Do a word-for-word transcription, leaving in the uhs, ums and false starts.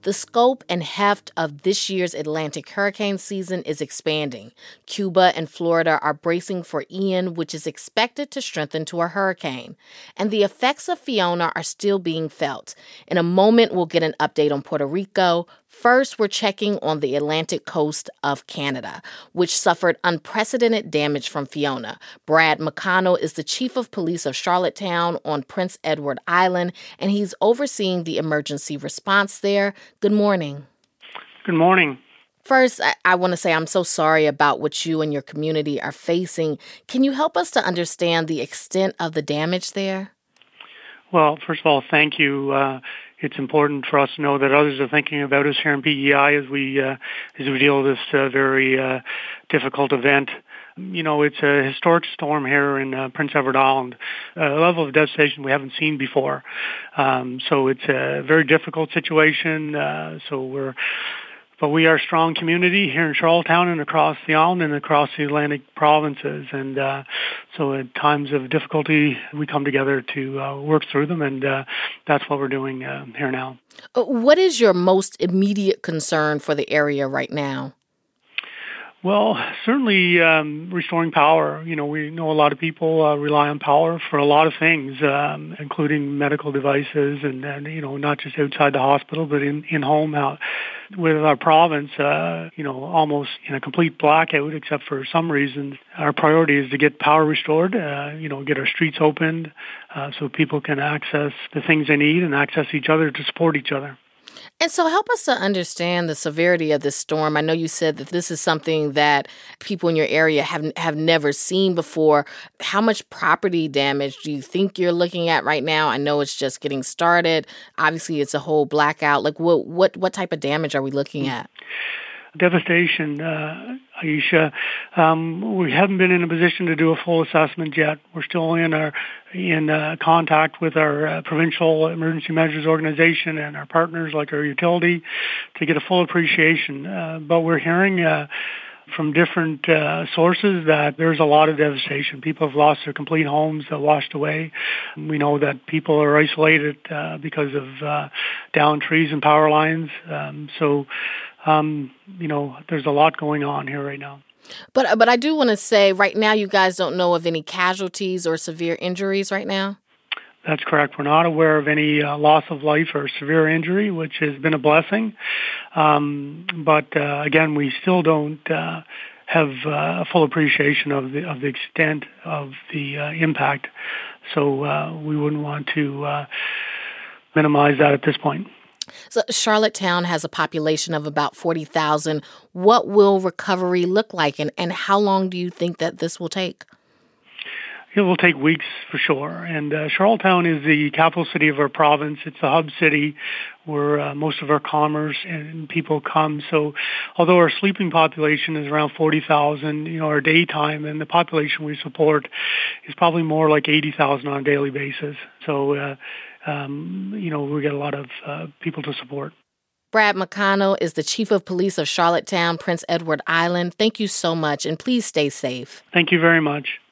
The scope and heft of this year's Atlantic hurricane season is expanding. Cuba and Florida are bracing for Ian, which is expected to strengthen to a hurricane. And the effects of Fiona are still being felt. In a moment, we'll get an update on Puerto Rico. First, we're checking on the Atlantic coast of Canada, which suffered unprecedented damage from Fiona. Brad McConnell is the chief of police of Charlottetown on Prince Edward Island, and he's overseeing the emergency response there. Good morning. Good morning. First, I, I want to say I'm so sorry about what you and your community are facing. Can you help us to understand the extent of the damage there? Well, first of all, thank you. Uh, it's important for us to know that others are thinking about us here in P E I as we uh, as we deal with this uh, very uh, difficult event. You know, it's a historic storm here in uh, Prince Edward Island, a level of devastation we haven't seen before. Um, so it's a very difficult situation. Uh, so we're But we are a strong community here in Charlottetown and across the island and across the Atlantic provinces. And uh, so at times of difficulty, we come together to uh, work through them, and uh, that's what we're doing uh, here now. What is your most immediate concern for the area right now? Well, certainly um, restoring power. You know, we know a lot of people uh, rely on power for a lot of things, um, including medical devices and, and, you know, not just outside the hospital, but in, in home. Out with our province, uh, you know, almost in a complete blackout, except for some reasons. Our priority is to get power restored, uh, you know, get our streets opened uh, so people can access the things they need and access each other to support each other. And so help us to understand the severity of this storm. I know you said that this is something that people in your area have have never seen before. How much property damage do you think you're looking at right now? I know it's just getting started. Obviously, it's a whole blackout. Like, what what, what type of damage are we looking at? Devastation, uh, Aisha. Um, we haven't been in a position to do a full assessment yet. We're still in our in uh, contact with our uh, provincial emergency measures organization and our partners like our utility to get a full appreciation. Uh, but we're hearing uh, from different uh, sources that there's a lot of devastation. People have lost their complete homes, they're washed away. We know that people are isolated uh, because of uh, downed trees and power lines. Um, so, um, you know, there's a lot going on here right now. But but I do want to say right now you guys don't know of any casualties or severe injuries right now? That's correct. We're not aware of any uh, loss of life or severe injury, which has been a blessing. Um, but uh, again, we still don't uh, have uh, a full appreciation of the of the extent of the uh, impact. So uh, we wouldn't want to uh, minimize that at this point. So Charlottetown has a population of about forty thousand. What will recovery look like, and, and how long do you think that this will take? It will take weeks for sure. And uh, Charlottetown is the capital city of our province. It's the hub city where uh, most of our commerce and people come. So although our sleeping population is around forty thousand, you know, our daytime and the population we support is probably more like eighty thousand on a daily basis. So, uh, um, you know, we get a lot of uh, people to support. Brad McConnell is the chief of police of Charlottetown, Prince Edward Island. Thank you so much, and please stay safe. Thank you very much.